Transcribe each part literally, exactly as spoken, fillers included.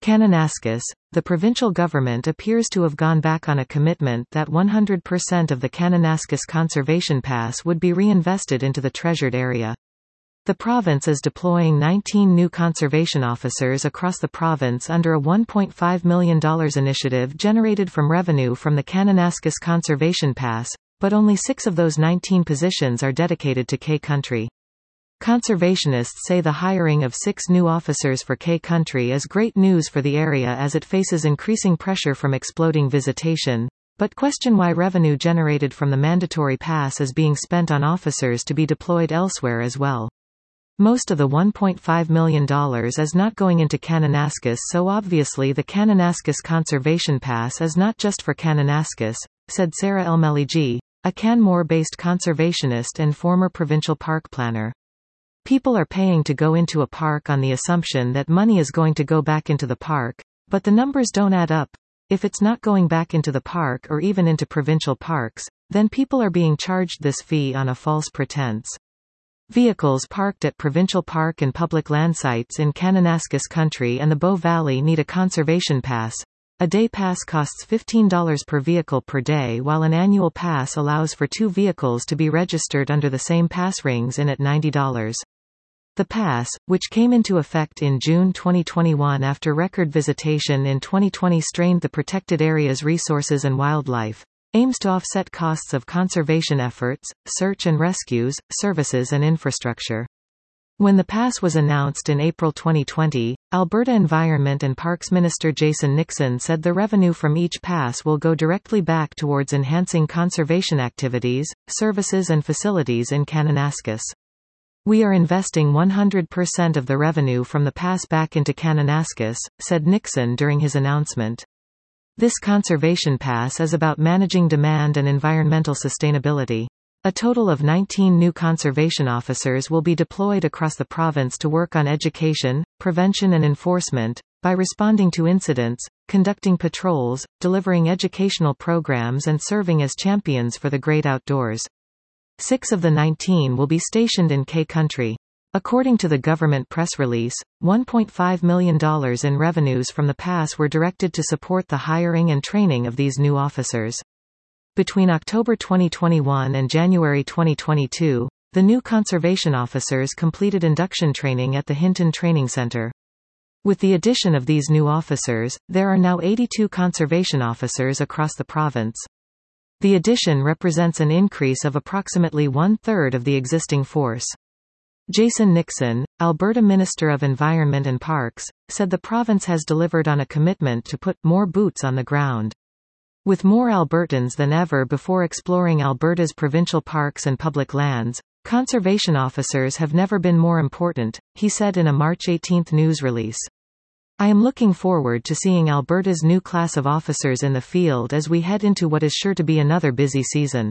Kananaskis, the provincial government appears to have gone back on a commitment that one hundred percent of the Kananaskis Conservation Pass would be reinvested into the treasured area. The province is deploying nineteen new conservation officers across the province under a one point five million dollars initiative generated from revenue from the Kananaskis Conservation Pass, but only six of those nineteen positions are dedicated to K Country. Conservationists say the hiring of six new officers for K Country is great news for the area as it faces increasing pressure from exploding visitation, but question why revenue generated from the mandatory pass is being spent on officers to be deployed elsewhere as well. Most of the one point five million dollars is not going into Kananaskis, so obviously the Kananaskis Conservation Pass is not just for Kananaskis, said Sarah Elmeligi, a Canmore-based conservationist and former provincial park planner. People are paying to go into a park on the assumption that money is going to go back into the park, but the numbers don't add up. If it's not going back into the park or even into provincial parks, then people are being charged this fee on a false pretense. Vehicles parked at provincial park and public land sites in Kananaskis Country and the Bow Valley need a conservation pass. A day pass costs fifteen dollars per vehicle per day, while an annual pass allows for two vehicles to be registered under the same pass rings in at ninety dollars. The pass, which came into effect in June twenty twenty-one after record visitation in twenty twenty strained the protected area's resources and wildlife, aims to offset costs of conservation efforts, search and rescues, services and infrastructure. When the pass was announced in April twenty twenty, Alberta Environment and Parks Minister Jason Nixon said the revenue from each pass will go directly back towards enhancing conservation activities, services and facilities in Kananaskis. "We are investing one hundred percent of the revenue from the pass back into Kananaskis," said Nixon during his announcement. This conservation pass is about managing demand and environmental sustainability. A total of nineteen new conservation officers will be deployed across the province to work on education, prevention and enforcement, by responding to incidents, conducting patrols, delivering educational programs and serving as champions for the great outdoors. Six of the nineteen will be stationed in K Country. According to the government press release, one point five million dollars in revenues from the pass were directed to support the hiring and training of these new officers. Between October twenty twenty-one and January twenty twenty-two, the new conservation officers completed induction training at the Hinton Training Centre. With the addition of these new officers, there are now eighty-two conservation officers across the province. The addition represents an increase of approximately one-third of the existing force. Jason Nixon, Alberta Minister of Environment and Parks, said the province has delivered on a commitment to put more boots on the ground. With more Albertans than ever before exploring Alberta's provincial parks and public lands, conservation officers have never been more important, he said in a March eighteenth news release. "I am looking forward to seeing Alberta's new class of officers in the field as we head into what is sure to be another busy season."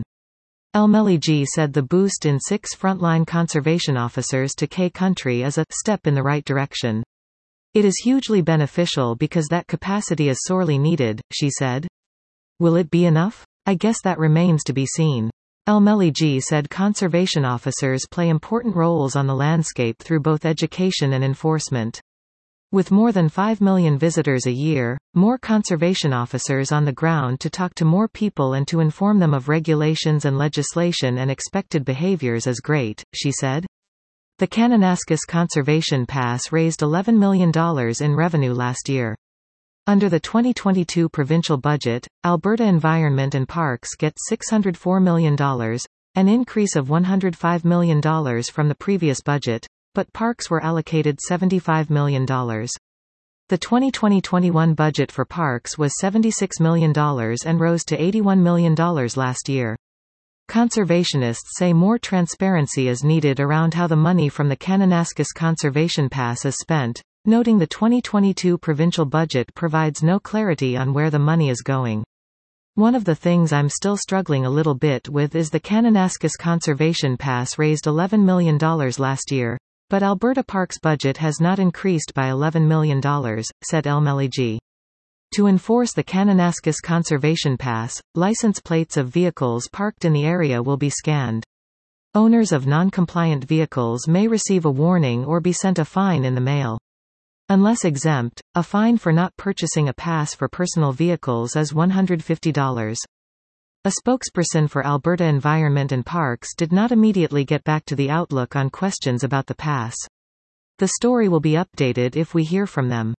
Elmeligi said the boost in six frontline conservation officers to K Country is a step in the right direction. "It is hugely beneficial because that capacity is sorely needed," she said. Will it be enough? I guess that remains to be seen. Elmeligi said conservation officers play important roles on the landscape through both education and enforcement. With more than five million visitors a year, more conservation officers on the ground to talk to more people and to inform them of regulations and legislation and expected behaviors is great, she said. The Kananaskis Conservation Pass raised eleven million dollars in revenue last year. Under the twenty twenty-two provincial budget, Alberta Environment and Parks gets six hundred four million dollars, an increase of one hundred five million dollars from the previous budget, but Parks were allocated seventy-five million dollars. The twenty twenty twenty-one budget for Parks was seventy-six million dollars and rose to eighty-one million dollars last year. Conservationists say more transparency is needed around how the money from the Kananaskis Conservation Pass is spent, noting the twenty twenty-two provincial budget provides no clarity on where the money is going. "One of the things I'm still struggling a little bit with is the Kananaskis Conservation Pass raised eleven million dollars last year, but Alberta Parks' budget has not increased by eleven million dollars, said Elmeligi. To enforce the Kananaskis Conservation Pass, license plates of vehicles parked in the area will be scanned. Owners of non-compliant vehicles may receive a warning or be sent a fine in the mail. Unless exempt, a fine for not purchasing a pass for personal vehicles is one hundred fifty dollars. A spokesperson for Alberta Environment and Parks did not immediately get back to the Outlook on questions about the pass. The story will be updated if we hear from them.